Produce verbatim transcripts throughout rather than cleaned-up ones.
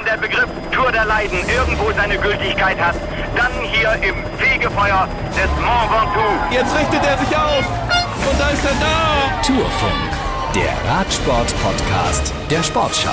der Begriff Tour der Leiden irgendwo seine Gültigkeit hat, dann hier im Fegefeuer des Mont Ventoux. Jetzt richtet er sich auf und da ist er da. Tourfunk, der Radsport-Podcast der Sportschau.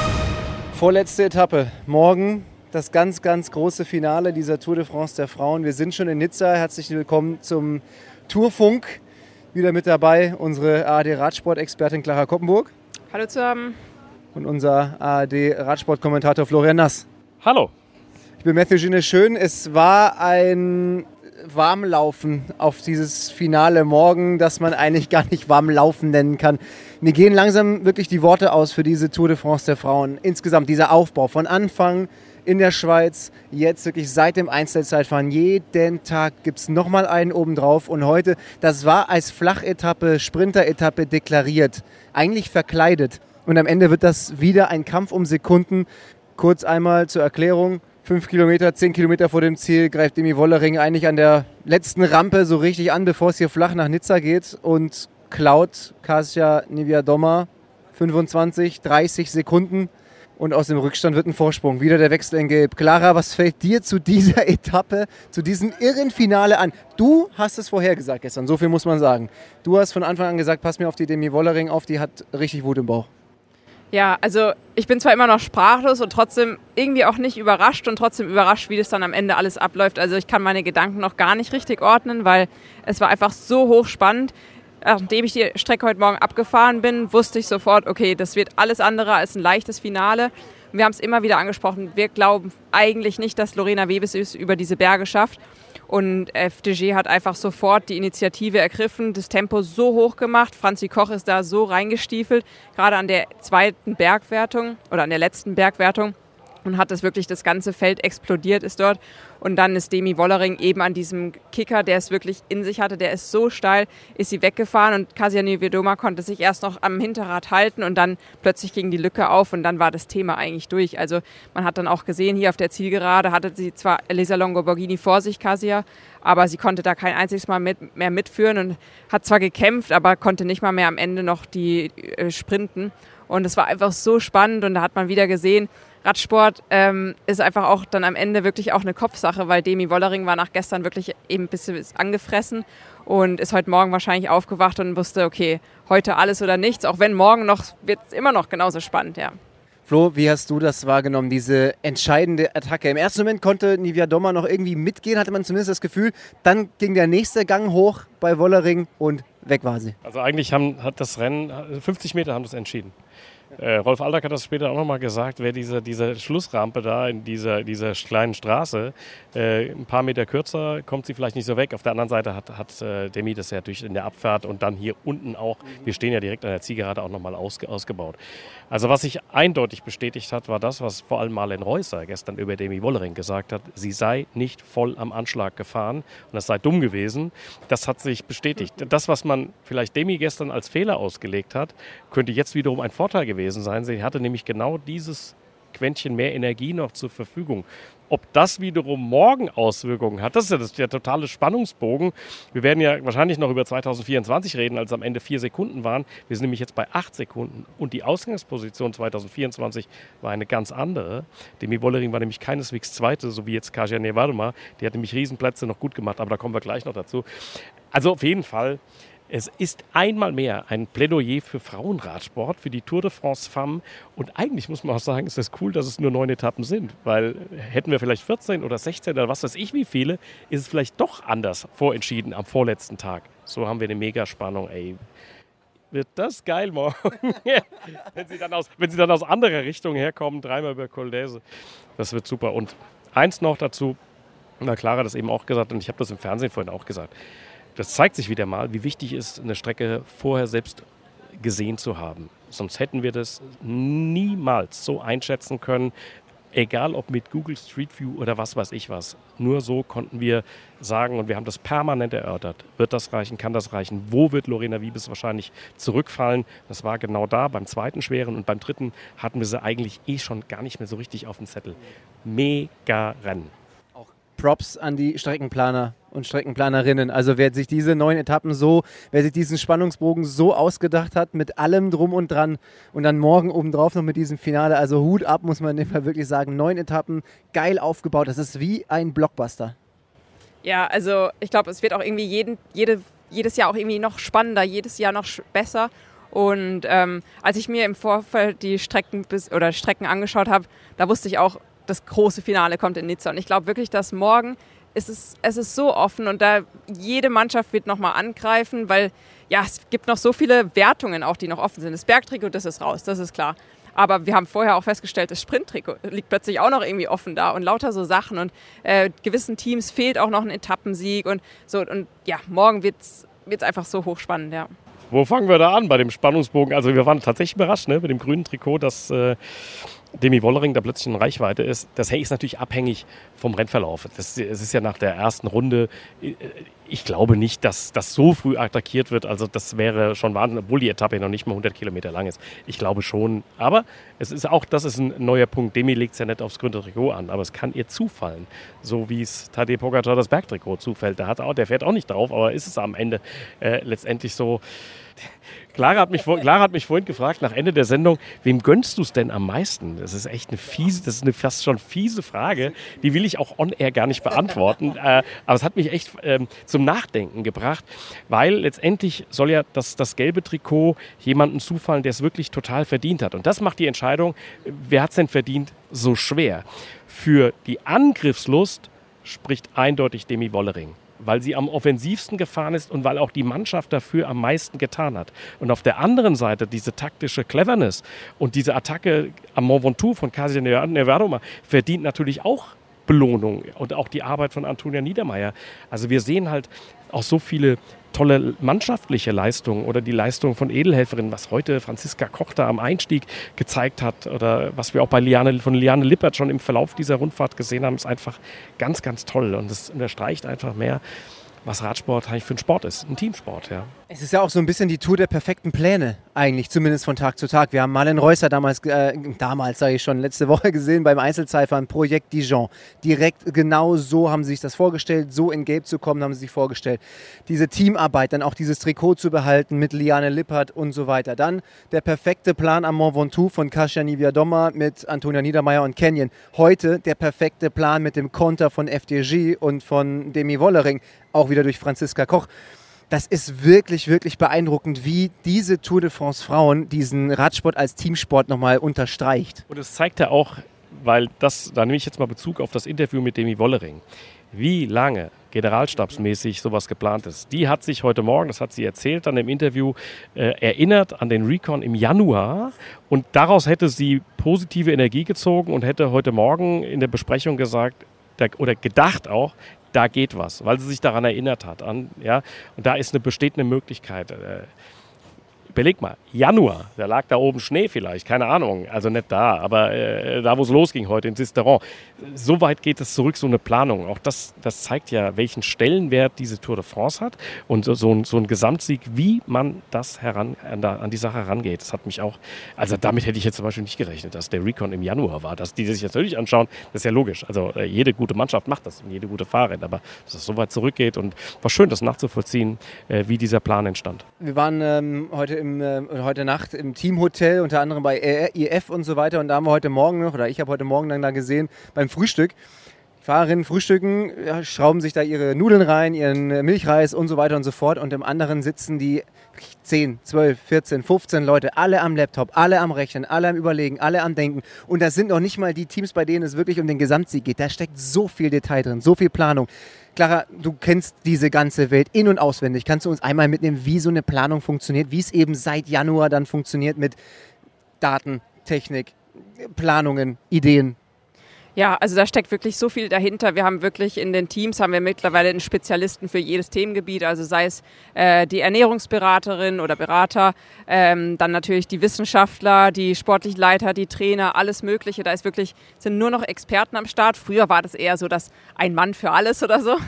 Vorletzte Etappe. Morgen das ganz, ganz große Finale dieser Tour de France der Frauen. Wir sind schon in Nizza. Herzlich willkommen zum Tourfunk. Wieder mit dabei unsere A R D-Radsport-Expertin Clara Koppenburg. Hallo zusammen. Und unser A R D-Radsport-Kommentator Florian Nass. Hallo. Ich bin Matthew Gine Schön. Es war ein Warmlaufen auf dieses Finale morgen, das man eigentlich gar nicht Warmlaufen nennen kann. Mir gehen langsam wirklich die Worte aus für diese Tour de France der Frauen. Insgesamt dieser Aufbau von Anfang in der Schweiz, jetzt wirklich seit dem Einzelzeitfahren. Jeden Tag gibt es nochmal einen obendrauf. Und heute, das war als Flachetappe, Sprinteretappe deklariert, eigentlich verkleidet. Und am Ende wird das wieder ein Kampf um Sekunden. Kurz einmal zur Erklärung. Fünf Kilometer, zehn Kilometer vor dem Ziel greift Demi Wollering eigentlich an der letzten Rampe so richtig an, bevor es hier flach nach Nizza geht. Und klaut Kasia Niewiadoma fünfundzwanzig, dreißig Sekunden. Und aus dem Rückstand wird ein Vorsprung. Wieder der Wechsel in Gelb. Clara, was fällt dir zu dieser Etappe, zu diesem irren Finale an? Du hast es vorhergesagt gestern, so viel muss man sagen. Du hast von Anfang an gesagt, pass mir auf die Demi Wollering auf, die hat richtig Wut im Bauch. Ja, also ich bin zwar immer noch sprachlos und trotzdem irgendwie auch nicht überrascht und trotzdem überrascht, wie das dann am Ende alles abläuft. Also ich kann meine Gedanken noch gar nicht richtig ordnen, weil es war einfach so hochspannend. Nachdem ich die Strecke heute Morgen abgefahren bin, wusste ich sofort, okay, das wird alles andere als ein leichtes Finale. Und wir haben es immer wieder angesprochen, wir glauben eigentlich nicht, dass Lorena Wiebes es über diese Berge schafft. Und F D G hat einfach sofort die Initiative ergriffen, das Tempo so hoch gemacht. Franzi Koch ist da so reingestiefelt, gerade an der zweiten Bergwertung oder an der letzten Bergwertung. Und hat das wirklich, das ganze Feld explodiert ist dort. Und dann ist Demi Wollering eben an diesem Kicker, der es wirklich in sich hatte, der ist so steil, ist sie weggefahren. Und Kasia Niewiadoma konnte sich erst noch am Hinterrad halten und dann plötzlich ging die Lücke auf und dann war das Thema eigentlich durch. Also man hat dann auch gesehen, hier auf der Zielgerade hatte sie zwar Elisa Longo Borghini vor sich, Kasia, aber sie konnte da kein einziges Mal mit, mehr mitführen und hat zwar gekämpft, aber konnte nicht mal mehr am Ende noch die äh, sprinten. Und es war einfach so spannend und da hat man wieder gesehen, Radsport ähm, ist einfach auch dann am Ende wirklich auch eine Kopfsache, weil Demi Wollering war nach gestern wirklich eben ein bisschen angefressen und ist heute Morgen wahrscheinlich aufgewacht und wusste, okay, heute alles oder nichts, auch wenn morgen noch, wird es immer noch genauso spannend, ja. Flo, wie hast du das wahrgenommen, diese entscheidende Attacke? Im ersten Moment konnte Niewiadoma noch irgendwie mitgehen, hatte man zumindest das Gefühl. Dann ging der nächste Gang hoch bei Wollering und weg war sie. Also eigentlich haben, hat das Rennen, fünfzig Meter haben das entschieden. Äh, Rolf Aldag hat das später auch nochmal gesagt, wäre diese, diese Schlussrampe da in dieser, dieser kleinen Straße äh, ein paar Meter kürzer, kommt sie vielleicht nicht so weg. Auf der anderen Seite hat, hat äh, Demi das ja durch in der Abfahrt und dann hier unten auch, wir stehen ja direkt an der Zielgerade, auch nochmal ausge, ausgebaut. Also was sich eindeutig bestätigt hat, war das, was vor allem Marlen Reusser gestern über Demi Wollering gesagt hat, sie sei nicht voll am Anschlag gefahren und das sei dumm gewesen. Das hat sich bestätigt. Das, was man vielleicht Demi gestern als Fehler ausgelegt hat, könnte jetzt wiederum ein Vorteil gewesen sein. Sie hatte nämlich genau dieses Quäntchen mehr Energie noch zur Verfügung. Ob das wiederum morgen Auswirkungen hat, das ist ja das, der totale Spannungsbogen. Wir werden ja wahrscheinlich noch über zwanzig vierundzwanzig reden, als am Ende vier Sekunden waren. Wir sind nämlich jetzt bei acht Sekunden und die Ausgangsposition zwanzig vierundzwanzig war eine ganz andere. Demi Wollering war nämlich keineswegs Zweite, so wie jetzt Kasia Niewiadoma. Die hat nämlich Riesenplätze noch gut gemacht, aber da kommen wir gleich noch dazu. Also auf jeden Fall, es ist einmal mehr ein Plädoyer für Frauenradsport, für die Tour de France Femmes. Und eigentlich muss man auch sagen, ist es cool, dass es nur neun Etappen sind. Weil hätten wir vielleicht vierzehn oder sechzehn oder was weiß ich wie viele, ist es vielleicht doch anders vorentschieden am vorletzten Tag. So haben wir eine Megaspannung, ey. Wird das geil morgen. wenn, sie dann aus, wenn sie dann aus anderer Richtung herkommen, dreimal über Col d'Èze. Das wird super. Und eins noch dazu, na Clara hat das eben auch gesagt und ich habe das im Fernsehen vorhin auch gesagt. Das zeigt sich wieder mal, wie wichtig ist, eine Strecke vorher selbst gesehen zu haben. Sonst hätten wir das niemals so einschätzen können, egal ob mit Google Street View oder was weiß ich was. Nur so konnten wir sagen, und wir haben das permanent erörtert, wird das reichen, kann das reichen, wo wird Lorena Wiebes wahrscheinlich zurückfallen. Das war genau da beim zweiten schweren und beim dritten hatten wir sie eigentlich eh schon gar nicht mehr so richtig auf dem Zettel. Mega Rennen. Props an die Streckenplaner und Streckenplanerinnen. Also wer sich diese neun Etappen so, wer sich diesen Spannungsbogen so ausgedacht hat, mit allem drum und dran und dann morgen obendrauf noch mit diesem Finale, also Hut ab, muss man in dem Fall wirklich sagen. Neun Etappen, geil aufgebaut, das ist wie ein Blockbuster. Ja, also ich glaube, es wird auch irgendwie jeden, jede, jedes Jahr auch irgendwie noch spannender, jedes Jahr noch besser. Und ähm, als ich mir im Vorfeld die Strecken bis, oder Strecken angeschaut habe, da wusste ich auch, das große Finale kommt in Nizza. Und ich glaube wirklich, dass morgen ist es, es ist so offen und da jede Mannschaft wird nochmal angreifen, weil ja, es gibt noch so viele Wertungen auch, die noch offen sind. Das Bergtrikot, das ist raus, das ist klar. Aber wir haben vorher auch festgestellt, das Sprinttrikot liegt plötzlich auch noch irgendwie offen da und lauter so Sachen. Und äh, gewissen Teams fehlt auch noch ein Etappensieg und so. Und ja, morgen wird es einfach so hochspannend, ja. Wo fangen wir da an bei dem Spannungsbogen? Also wir waren tatsächlich überrascht, ne, mit dem grünen Trikot, dass äh, Demi Wollering da plötzlich in Reichweite ist. Das ist natürlich abhängig vom Rennverlauf. Das, es ist ja nach der ersten Runde, ich glaube nicht, dass das so früh attackiert wird. Also das wäre schon Wahnsinn, obwohl die Etappe noch nicht mal hundert Kilometer lang ist. Ich glaube schon. Aber es ist auch, das ist ein neuer Punkt. Demi legt es ja nicht aufs grüne Trikot an, aber es kann ihr zufallen. So wie es Tadej Pogačar das Bergtrikot zufällt. Der, hat auch, der fährt auch nicht drauf, aber ist es am Ende äh, letztendlich so. Clara hat, mich, Clara hat mich vorhin gefragt, nach Ende der Sendung, wem gönnst du es denn am meisten? Das ist echt eine fiese, das ist eine fast schon fiese Frage. Die will ich auch on-air gar nicht beantworten. äh, aber es hat mich echt ähm, zum Nachdenken gebracht, weil letztendlich soll ja das, das gelbe Trikot jemandem zufallen, der es wirklich total verdient hat. Und das macht die Entscheidung, wer hat es denn verdient, so schwer. Für die Angriffslust spricht eindeutig Demi Wollering, weil sie am offensivsten gefahren ist und weil auch die Mannschaft dafür am meisten getan hat. Und auf der anderen Seite diese taktische Cleverness und diese Attacke am Mont Ventoux von Kasia Niewiadoma verdient natürlich auch Belohnung und auch die Arbeit von Antonia Niedermaier. Also wir sehen halt auch so viele tolle mannschaftliche Leistungen oder die Leistung von Edelhelferinnen, was heute Franziska Koch da am Einstieg gezeigt hat oder was wir auch bei Liane, von Liane Lippert schon im Verlauf dieser Rundfahrt gesehen haben, ist einfach ganz, ganz toll und es unterstreicht einfach mehr, was Radsport eigentlich für ein Sport ist, ein Teamsport, ja. Es ist ja auch so ein bisschen die Tour der perfekten Pläne, eigentlich, zumindest von Tag zu Tag. Wir haben Marlen Reusser damals, äh, damals sage ich schon, letzte Woche gesehen beim Einzelzeitfahren Projekt Dijon. Direkt genau so haben sie sich das vorgestellt, so in Gelb zu kommen, haben sie sich vorgestellt. Diese Teamarbeit, dann auch dieses Trikot zu behalten mit Liane Lippert und so weiter. Dann der perfekte Plan am Mont Ventoux von Kasia Niewiadoma mit Antonia Niedermaier und Canyon. Heute der perfekte Plan mit dem Konter von F D J und von Demi Wollering, auch wieder durch Franziska Koch. Das ist wirklich, wirklich beeindruckend, wie diese Tour de France Frauen diesen Radsport als Teamsport nochmal unterstreicht. Und es zeigt ja auch, weil das, da nehme ich jetzt mal Bezug auf das Interview mit Demi Wollering, wie lange generalstabsmäßig sowas geplant ist. Die hat sich heute Morgen, das hat sie erzählt dann im Interview, äh, erinnert an den Recon im Januar und daraus hätte sie positive Energie gezogen und hätte heute Morgen in der Besprechung gesagt, da, oder gedacht auch, da geht was, weil sie sich daran erinnert hat. An, ja, und da ist eine, besteht eine Möglichkeit. Äh, überleg mal, Januar, da lag da oben Schnee vielleicht, keine Ahnung, also nicht da, aber äh, da, wo es losging heute in Sisteron. So weit geht es zurück, so eine Planung. Auch das, das zeigt ja, welchen Stellenwert diese Tour de France hat und so, so, ein, so ein Gesamtsieg, wie man das heran, an, an die Sache herangeht. Das hat mich auch, also damit hätte ich jetzt zum Beispiel nicht gerechnet, dass der Recon im Januar war. Dass die sich natürlich anschauen, das ist ja logisch. Also äh, jede gute Mannschaft macht das und jede gute Fahrerin, aber dass es so weit zurückgeht und war schön, das nachzuvollziehen, äh, wie dieser Plan entstand. Wir waren ähm, heute Im, äh, heute Nacht im Teamhotel, unter anderem bei I F und so weiter. Und da haben wir heute Morgen noch, oder ich habe heute Morgen dann da gesehen, beim Frühstück, die Fahrerinnen frühstücken, ja, schrauben sich da ihre Nudeln rein, ihren Milchreis und so weiter und so fort. Und im anderen sitzen die zehn, zwölf, vierzehn, fünfzehn Leute, alle am Laptop, alle am Rechnen, alle am Überlegen, alle am Denken. Und das sind noch nicht mal die Teams, bei denen es wirklich um den Gesamtsieg geht. Da steckt so viel Detail drin, so viel Planung. Clara, du kennst diese ganze Welt in- und auswendig. Kannst du uns einmal mitnehmen, wie so eine Planung funktioniert, wie es eben seit Januar dann funktioniert mit Daten, Technik, Planungen, Ideen? Ja, also da steckt wirklich so viel dahinter. Wir haben wirklich in den Teams haben wir mittlerweile einen Spezialisten für jedes Themengebiet, also sei es äh, die Ernährungsberaterin oder Berater, ähm, dann natürlich die Wissenschaftler, die sportlichen Leiter, die Trainer, alles Mögliche. Da ist wirklich, sind nur noch Experten am Start. Früher war das eher so, dass ein Mann für alles oder so.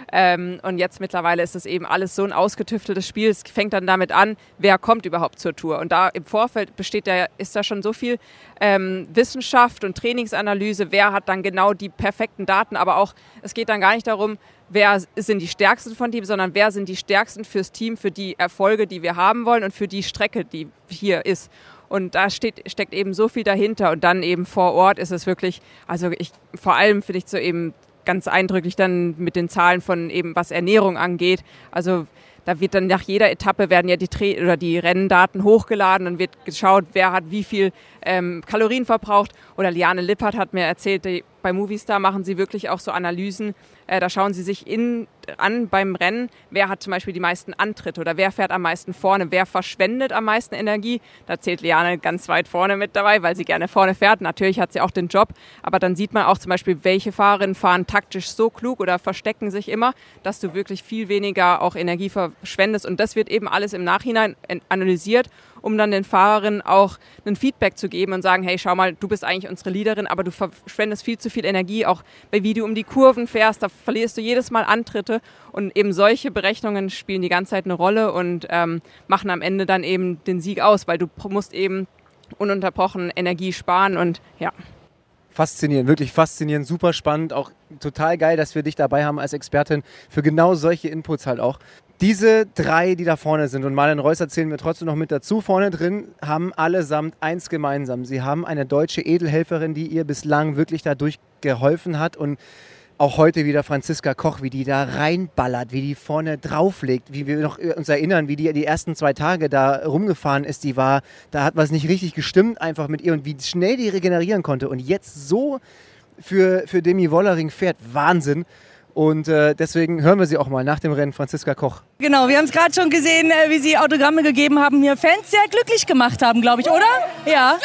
Ähm, und jetzt mittlerweile ist es eben alles so ein ausgetüfteltes Spiel. Es fängt dann damit an, wer kommt überhaupt zur Tour. Und da im Vorfeld besteht da, ist da schon so viel ähm, Wissenschaft und Trainingsanalyse. Wer hat dann genau die perfekten Daten? Aber auch, es geht dann gar nicht darum, wer sind die Stärksten von Team, sondern wer sind die Stärksten fürs Team, für die Erfolge, die wir haben wollen und für die Strecke, die hier ist. Und da steht, steckt eben so viel dahinter. Und dann eben vor Ort ist es wirklich, also ich, vor allem finde ich so eben ganz eindrücklich dann mit den Zahlen von eben, was Ernährung angeht. Also da wird dann nach jeder Etappe werden ja die Tra- oder die Renndaten hochgeladen und wird geschaut, wer hat wie viel ähm, Kalorien verbraucht. Oder Liane Lippert hat mir erzählt, die, bei Movistar machen sie wirklich auch so Analysen. Äh, da schauen sie sich in, an beim Rennen, wer hat zum Beispiel die meisten Antritte oder wer fährt am meisten vorne, wer verschwendet am meisten Energie. Da zählt Liane ganz weit vorne mit dabei, weil sie gerne vorne fährt. Natürlich hat sie auch den Job, aber dann sieht man auch zum Beispiel, welche Fahrerinnen fahren taktisch so klug oder verstecken sich immer, dass du wirklich viel weniger auch Energie verschwendest. Und das wird eben alles im Nachhinein analysiert, um dann den Fahrerinnen auch ein Feedback zu geben und sagen, hey, schau mal, du bist eigentlich unsere Leaderin, aber du verschwendest viel zu viel Energie, auch bei wie du um die Kurven fährst, da verlierst du jedes Mal Antritte und eben solche Berechnungen spielen die ganze Zeit eine Rolle und ähm, machen am Ende dann eben den Sieg aus, weil du musst eben ununterbrochen Energie sparen und ja. Faszinierend, wirklich faszinierend, super spannend, auch total geil, dass wir dich dabei haben als Expertin für genau solche Inputs halt auch. Diese drei, die da vorne sind, und Marlen Reusser zählen wir trotzdem noch mit dazu, vorne drin, haben allesamt eins gemeinsam. Sie haben eine deutsche Edelhelferin, die ihr bislang wirklich dadurch geholfen hat und auch heute wieder Franziska Koch, wie die da reinballert, wie die vorne drauflegt, wie wir noch uns erinnern, wie die die ersten zwei Tage da rumgefahren ist, die war, da hat was nicht richtig gestimmt einfach mit ihr und wie schnell die regenerieren konnte und jetzt so für, für Demi Wollering fährt, Wahnsinn. Und äh, deswegen hören wir sie auch mal nach dem Rennen, Franziska Koch. Genau, wir haben es gerade schon gesehen, äh, wie Sie Autogramme gegeben haben, hier Fans sehr glücklich gemacht haben, glaube ich, oder? Ja.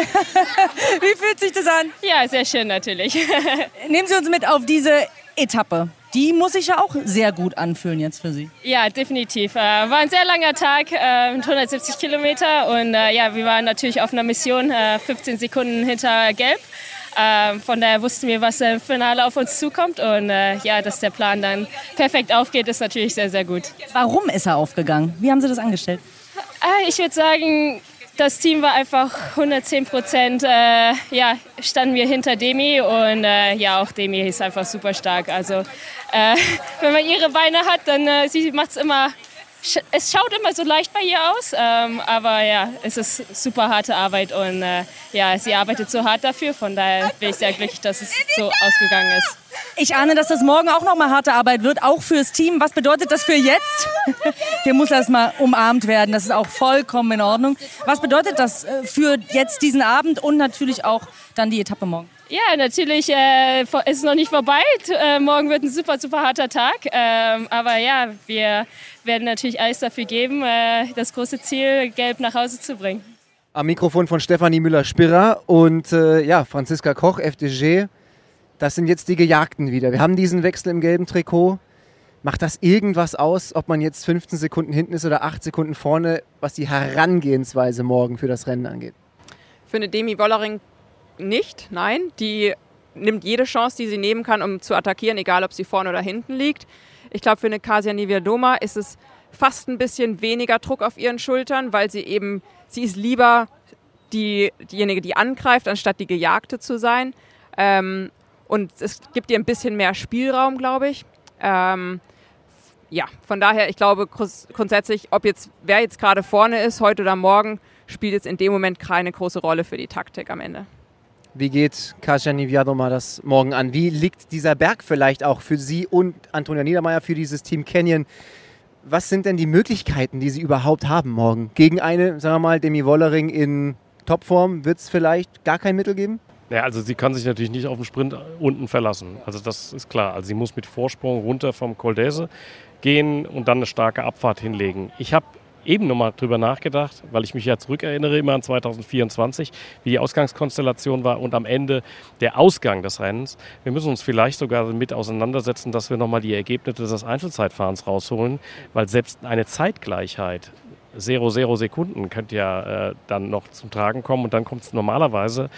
Wie fühlt sich das an? Ja, sehr schön natürlich. Nehmen Sie uns mit auf diese Etappe. Die muss sich ja auch sehr gut anfühlen jetzt für Sie. Ja, definitiv. Äh, war ein sehr langer Tag äh, mit hundertsiebzig Kilometer und äh, ja, wir waren natürlich auf einer Mission, äh, fünfzehn Sekunden hinter Gelb. Äh, von daher wussten wir, was im Finale auf uns zukommt und äh, ja, dass der Plan dann perfekt aufgeht, ist natürlich sehr, sehr gut. Warum ist er aufgegangen? Wie haben Sie das angestellt? Äh, ich würde sagen, das Team war einfach hundertzehn Prozent, äh, ja, standen wir hinter Demi und äh, ja, auch Demi ist einfach super stark. Also äh, wenn man ihre Beine hat, dann äh, sie macht es immer. Es schaut immer so leicht bei ihr aus, ähm, aber ja, es ist super harte Arbeit und äh, ja, sie arbeitet so hart dafür, von daher bin ich sehr glücklich, dass es so ausgegangen ist. Ich ahne, dass das morgen auch noch mal harte Arbeit wird, auch fürs Team. Was bedeutet das für jetzt? Der muss erst mal umarmt werden, das ist auch vollkommen in Ordnung. Was bedeutet das für jetzt diesen Abend und natürlich auch dann die Etappe morgen? Ja, natürlich äh, ist es noch nicht vorbei. Äh, morgen wird ein super, super harter Tag. Ähm, aber ja, wir werden natürlich alles dafür geben, äh, das große Ziel, Gelb nach Hause zu bringen. Am Mikrofon von Stefanie Müller-Spirrer und äh, ja, Franziska Koch, F D G. Das sind jetzt die Gejagten wieder. Wir haben diesen Wechsel im gelben Trikot. Macht das irgendwas aus, ob man jetzt fünfzehn Sekunden hinten ist oder acht Sekunden vorne, was die Herangehensweise morgen für das Rennen angeht? Für eine Demi Wollering nicht, nein. Die nimmt jede Chance, die sie nehmen kann, um zu attackieren, egal ob sie vorne oder hinten liegt. Ich glaube, für eine Kasia Niewiadoma ist es fast ein bisschen weniger Druck auf ihren Schultern, weil sie eben, sie ist lieber die, diejenige, die angreift, anstatt die Gejagte zu sein. Ähm, und es gibt ihr ein bisschen mehr Spielraum, glaube ich. Ähm, ja, von daher, ich glaube grundsätzlich, ob jetzt, wer jetzt gerade vorne ist, heute oder morgen, spielt jetzt in dem Moment keine große Rolle für die Taktik am Ende. Wie geht Kasia Niewiadoma das morgen an? Wie liegt dieser Berg vielleicht auch für Sie und Antonia Niedermaier, für dieses Team Canyon? Was sind denn die Möglichkeiten, die Sie überhaupt haben morgen? Gegen eine, sagen wir mal, Demi Wollering in Topform wird es vielleicht gar kein Mittel geben? Ja, also sie kann sich natürlich nicht auf den Sprint unten verlassen. Also das ist klar. Also sie muss mit Vorsprung runter vom Col d'Ese gehen und dann eine starke Abfahrt hinlegen. Ich habe eben nochmal drüber nachgedacht, weil ich mich ja zurückerinnere immer an zwanzig vierundzwanzig, wie die Ausgangskonstellation war und am Ende der Ausgang des Rennens. Wir müssen uns vielleicht sogar mit auseinandersetzen, dass wir nochmal die Ergebnisse des Einzelzeitfahrens rausholen, weil selbst eine Zeitgleichheit, zero Komma null Sekunden, könnte ja äh, dann noch zum Tragen kommen und dann kommt es normalerweise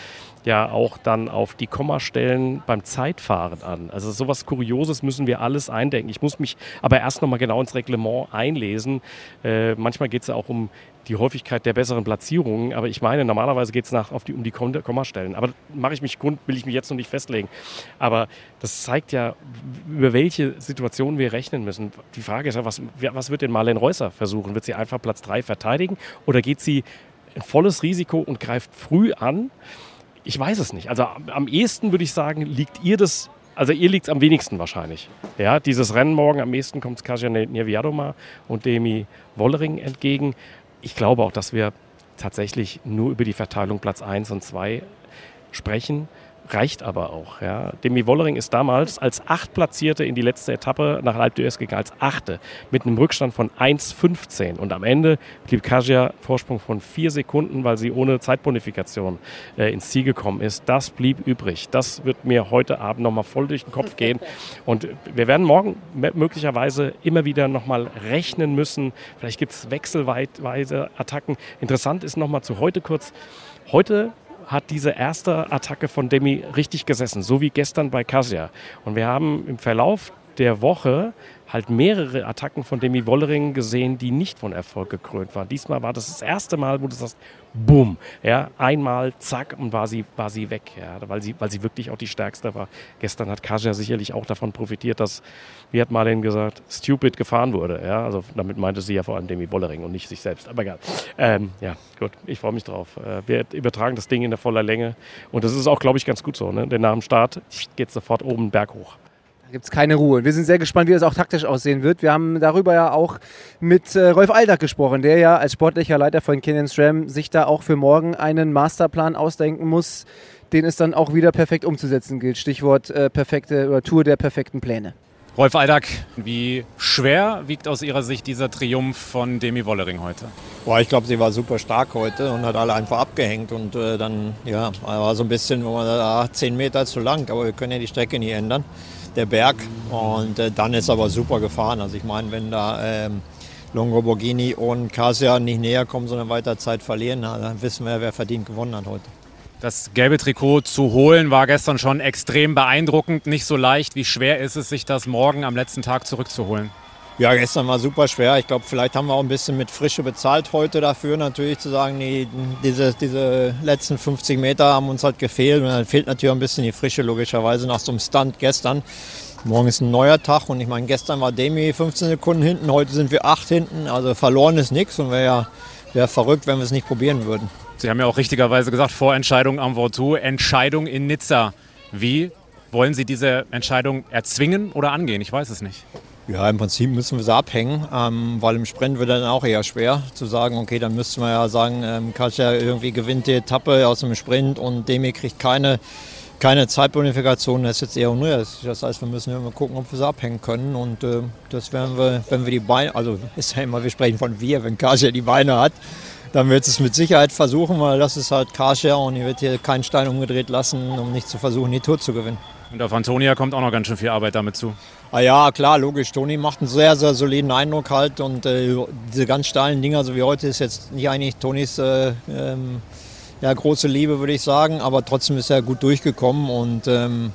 ja auch dann auf die Kommastellen beim Zeitfahren an. Also sowas Kurioses müssen wir alles eindenken. Ich muss mich aber erst noch mal genau ins Reglement einlesen. Äh, manchmal geht es ja auch um die Häufigkeit der besseren Platzierungen, aber ich meine, normalerweise geht es nach auf die, um die Kommastellen. Aber mache ich mich Grund, will ich mich jetzt noch nicht festlegen. Aber das zeigt ja, über welche Situationen wir rechnen müssen. Die Frage ist ja, was, was wird denn Marlene Reusser versuchen? Wird sie einfach Platz drei verteidigen oder geht sie ein volles Risiko und greift früh an? Ich weiß es nicht. Also am ehesten würde ich sagen, liegt ihr das, also ihr liegt es am wenigsten wahrscheinlich. Ja, dieses Rennen morgen, am ehesten kommt Kasia Niewiadoma und Demi Wollering entgegen. Ich glaube auch, dass wir tatsächlich nur über die Verteilung Platz eins und zwei sprechen. Reicht aber auch. Ja. Demi Wollering ist damals als Achtplatzierte in die letzte Etappe nach Alpe d'Huez gegangen, als Achte, mit einem Rückstand von eins fünfzehn. Und am Ende blieb Kasia Vorsprung von vier Sekunden, weil sie ohne Zeitbonifikation äh, ins Ziel gekommen ist. Das blieb übrig. Das wird mir heute Abend nochmal voll durch den Kopf gehen. Und wir werden morgen möglicherweise immer wieder nochmal rechnen müssen. Vielleicht gibt es wechselweise Attacken. Interessant ist nochmal zu heute kurz. Heute hat diese erste Attacke von Demi richtig gesessen, so wie gestern bei Kasia. Und wir haben im Verlauf der Woche halt mehrere Attacken von Demi Wollering gesehen, die nicht von Erfolg gekrönt waren. Diesmal war das das erste Mal, wo du sagst, bumm, ja, einmal, zack, und war sie, war sie weg, ja, weil sie, weil sie wirklich auch die Stärkste war. Gestern hat Kasia sicherlich auch davon profitiert, dass, wie hat Marlene gesagt, stupid gefahren wurde. Ja, also damit meinte sie ja vor allem Demi Wollering und nicht sich selbst. Aber egal. Ähm, ja, gut, ich freue mich drauf. Äh, wir übertragen das Ding in der voller Länge und das ist auch, glaube ich, ganz gut so, ne? Denn nach dem Start geht es sofort oben Berg hoch. Da gibt es keine Ruhe. Wir sind sehr gespannt, wie das auch taktisch aussehen wird. Wir haben darüber ja auch mit äh, Rolf Aldag gesprochen, der ja als sportlicher Leiter von Can-Am SRAM sich da auch für morgen einen Masterplan ausdenken muss, den es dann auch wieder perfekt umzusetzen gilt. Stichwort äh, perfekte oder Tour der perfekten Pläne. Rolf Aldag, wie schwer wiegt aus Ihrer Sicht dieser Triumph von Demi Wollering heute? Boah, ich glaube, sie war super stark heute und hat alle einfach abgehängt. Und äh, dann, ja, war so ein bisschen, wo man da, zehn Meter zu lang, aber wir können ja die Strecke nie ändern. Der Berg und äh, dann ist aber super gefahren. Also ich meine, wenn da ähm, Longo Borghini und Kasia nicht näher kommen, sondern weiter Zeit verlieren, na, dann wissen wir, wer verdient gewonnen hat heute. Das gelbe Trikot zu holen war gestern schon extrem beeindruckend, nicht so leicht. Wie schwer ist es, sich das morgen am letzten Tag zurückzuholen? Ja, gestern war super schwer. Ich glaube, vielleicht haben wir auch ein bisschen mit Frische bezahlt heute dafür, natürlich zu sagen, nee, diese, diese letzten fünfzig Meter haben uns halt gefehlt. Und dann fehlt natürlich auch ein bisschen die Frische, logischerweise, nach so einem Stunt gestern. Morgen ist ein neuer Tag und ich meine, gestern war Demi fünfzehn Sekunden hinten, heute sind wir acht hinten. Also verloren ist nichts und wäre ja wär verrückt, wenn wir es nicht probieren würden. Sie haben ja auch richtigerweise gesagt, Vorentscheidung am Ventoux, Entscheidung in Nizza. Wie wollen Sie diese Entscheidung erzwingen oder angehen? Ich weiß es nicht. Ja, im Prinzip müssen wir sie abhängen, ähm, weil im Sprint wird dann auch eher schwer zu sagen, okay, dann müssten wir ja sagen, ähm, Kasia irgendwie gewinnt die Etappe aus dem Sprint und Demi kriegt keine, keine Zeitbonifikation, das ist jetzt eher unrealistisch. Das heißt, wir müssen immer gucken, ob wir sie abhängen können und äh, das werden wir, wenn wir die Beine, also ist ja immer, wir sprechen von wir, wenn Kasia die Beine hat, dann wird es mit Sicherheit versuchen, weil das ist halt Kasia und die wird hier keinen Stein umgedreht lassen, um nicht zu versuchen, die Tour zu gewinnen. Und auf Antonia kommt auch noch ganz schön viel Arbeit damit zu. Ah ja, klar, logisch. Toni macht einen sehr, sehr soliden Eindruck halt und äh, diese ganz steilen Dinger, so wie heute, ist jetzt nicht eigentlich Tonis äh, ähm, ja, große Liebe, würde ich sagen, aber trotzdem ist er gut durchgekommen und ähm,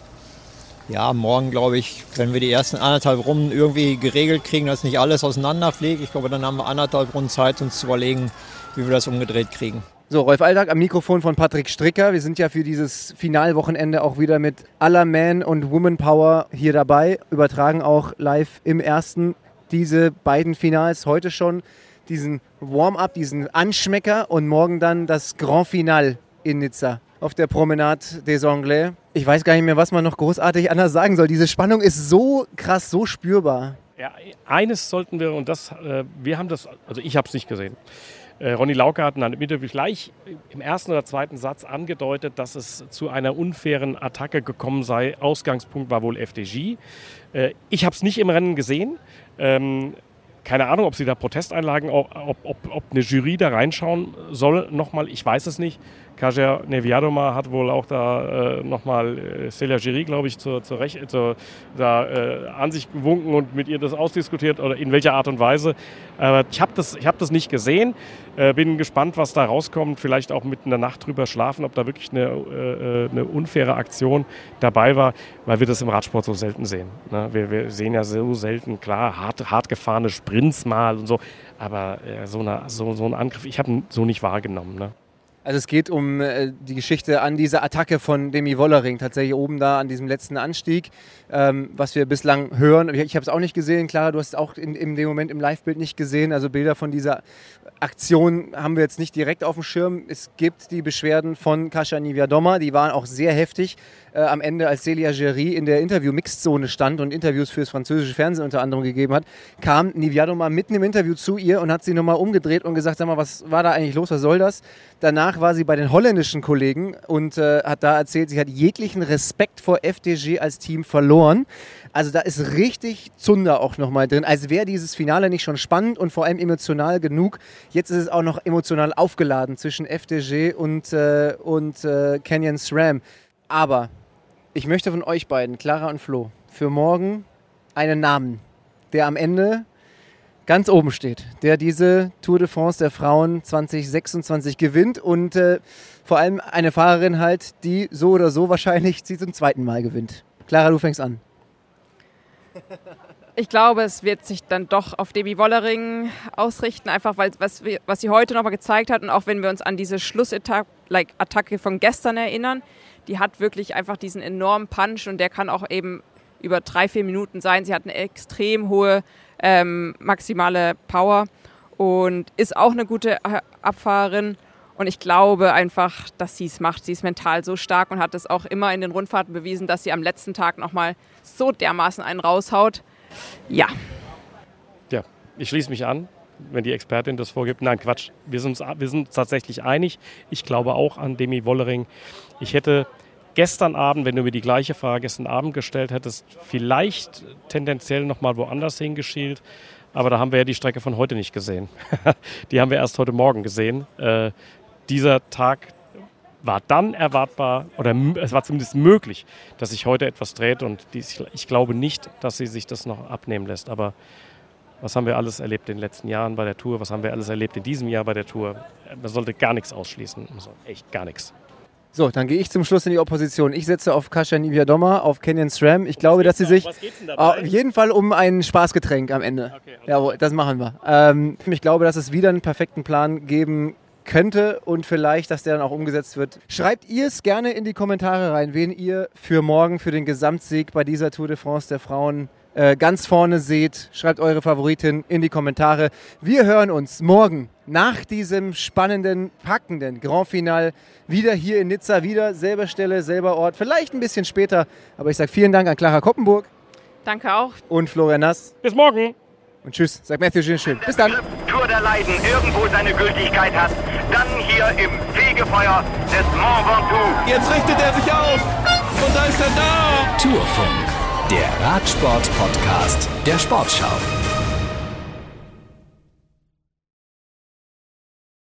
ja, morgen, glaube ich, wenn wir die ersten anderthalb Runden irgendwie geregelt kriegen, dass nicht alles auseinanderfliegt, ich glaube, dann haben wir anderthalb Runden Zeit, uns zu überlegen, wie wir das umgedreht kriegen. So, Rolf Aldag am Mikrofon von Patrick Stricker. Wir sind ja für dieses Finalwochenende auch wieder mit aller Man- und Woman-Power hier dabei. Übertragen auch live im ersten diese beiden Finals heute schon. Diesen Warm-up, diesen Anschmecker und morgen dann das Grand Final in Nizza auf der Promenade des Anglais. Ich weiß gar nicht mehr, was man noch großartig anders sagen soll. Diese Spannung ist so krass, so spürbar. Ja, eines sollten wir, und das, äh, wir haben das, also ich habe es nicht gesehen. Äh, Ronny Lauke hat in einem Interview gleich im ersten oder zweiten Satz angedeutet, dass es zu einer unfairen Attacke gekommen sei. Ausgangspunkt war wohl F D J. Äh, ich habe es nicht im Rennen gesehen. Ähm, keine Ahnung, ob sie da Protesteinlagen, ob, ob, ob eine Jury da reinschauen soll. Nochmal, ich weiß es nicht. Kasia Niewiadoma hat wohl auch da äh, nochmal äh, Célia Giry, glaube ich, zur, zur, Rech- zur da, äh, an sich gewunken und mit ihr das ausdiskutiert oder in welcher Art und Weise. Aber ich habe das, ich hab das nicht gesehen. Äh, bin gespannt, was da rauskommt. Vielleicht auch mit einer Nacht drüber schlafen, ob da wirklich eine, äh, eine unfaire Aktion dabei war, weil wir das im Radsport so selten sehen. Ne? Wir, wir sehen ja so selten, klar, hart, hart gefahrene Sprints mal und so. Aber äh, so, eine, so, so ein Angriff, ich habe ihn so nicht wahrgenommen. Ne? Also es geht um äh, die Geschichte an dieser Attacke von Demi Wollering, tatsächlich oben da an diesem letzten Anstieg, ähm, was wir bislang hören. Ich, ich habe es auch nicht gesehen, Clara, du hast es auch in, in dem Moment im Live-Bild nicht gesehen. Also Bilder von dieser Aktion haben wir jetzt nicht direkt auf dem Schirm. Es gibt die Beschwerden von Kasia Niewiadoma, die waren auch sehr heftig. Äh, am Ende, als Célia Giry in der Interview-Mixed-Zone stand und Interviews fürs französische Fernsehen unter anderem gegeben hat, kam Niewiadoma mitten im Interview zu ihr und hat sie nochmal umgedreht und gesagt, sag mal, was war da eigentlich los, was soll das? Danach war sie bei den holländischen Kollegen und äh, hat da erzählt, sie hat jeglichen Respekt vor F D G als Team verloren. Also da ist richtig Zunder auch nochmal drin, als wäre dieses Finale nicht schon spannend und vor allem emotional genug. Jetzt ist es auch noch emotional aufgeladen zwischen F D G und, äh, und äh, Canyon SRAM. Aber ich möchte von euch beiden, Clara und Flo, für morgen einen Namen, der am Ende ganz oben steht, der diese Tour de France der Frauen zwanzig sechsundzwanzig gewinnt und äh, vor allem eine Fahrerin halt, die so oder so wahrscheinlich sie zum zweiten Mal gewinnt. Clara, du fängst an. Ich glaube, es wird sich dann doch auf Demi Wollering ausrichten, einfach weil was, wir, was sie heute nochmal gezeigt hat und auch wenn wir uns an diese Schlussattacke like, Attacke von gestern erinnern, die hat wirklich einfach diesen enormen Punch und der kann auch eben über drei, vier Minuten sein. Sie hat eine extrem hohe ähm, maximale Power und ist auch eine gute Abfahrerin. Und ich glaube einfach, dass sie es macht. Sie ist mental so stark und hat es auch immer in den Rundfahrten bewiesen, dass sie am letzten Tag nochmal so dermaßen einen raushaut. Ja. Ja, ich schließe mich an, wenn die Expertin das vorgibt. Nein, Quatsch. Wir sind, uns, wir sind tatsächlich einig. Ich glaube auch an Demi Wollering. Ich hätte gestern Abend, wenn du mir die gleiche Frage gestern Abend gestellt hättest, vielleicht tendenziell nochmal woanders hingeschielt. Aber da haben wir ja die Strecke von heute nicht gesehen. Die haben wir erst heute Morgen gesehen. Äh, dieser Tag war dann erwartbar, oder es war zumindest möglich, dass sich heute etwas dreht. Und die, ich glaube nicht, dass sie sich das noch abnehmen lässt. Aber was haben wir alles erlebt in den letzten Jahren bei der Tour? Was haben wir alles erlebt in diesem Jahr bei der Tour? Man sollte gar nichts ausschließen. Also echt gar nichts. So, dann gehe ich zum Schluss in die Opposition. Ich setze auf Kasia Niewiadoma, auf Canyon SRAM. Ich glaube, dass sie sich auf jeden Fall um ein Spaßgetränk am Ende. Okay, jawohl, das machen wir. Ähm, ich glaube, dass es wieder einen perfekten Plan geben könnte und vielleicht, dass der dann auch umgesetzt wird. Schreibt ihr es gerne in die Kommentare rein, wen ihr für morgen, für den Gesamtsieg bei dieser Tour de France der Frauen äh, ganz vorne seht. Schreibt eure Favoritin in die Kommentare. Wir hören uns morgen nach diesem spannenden, packenden Grand Final wieder hier in Nizza, wieder selber Stelle, selber Ort, vielleicht ein bisschen später. Aber ich sage vielen Dank an Clara Koppenburg. Danke auch. Und Florian Nass. Bis morgen. Und tschüss, sagt Matthew Ginschön. Bis dann. Tour der Leiden irgendwo seine Gültigkeit hat, dann hier im Fegefeuer des Mont Ventoux. Jetzt richtet er sich auf und da ist er da. Tourfunk, der Radsport-Podcast der Sportschau.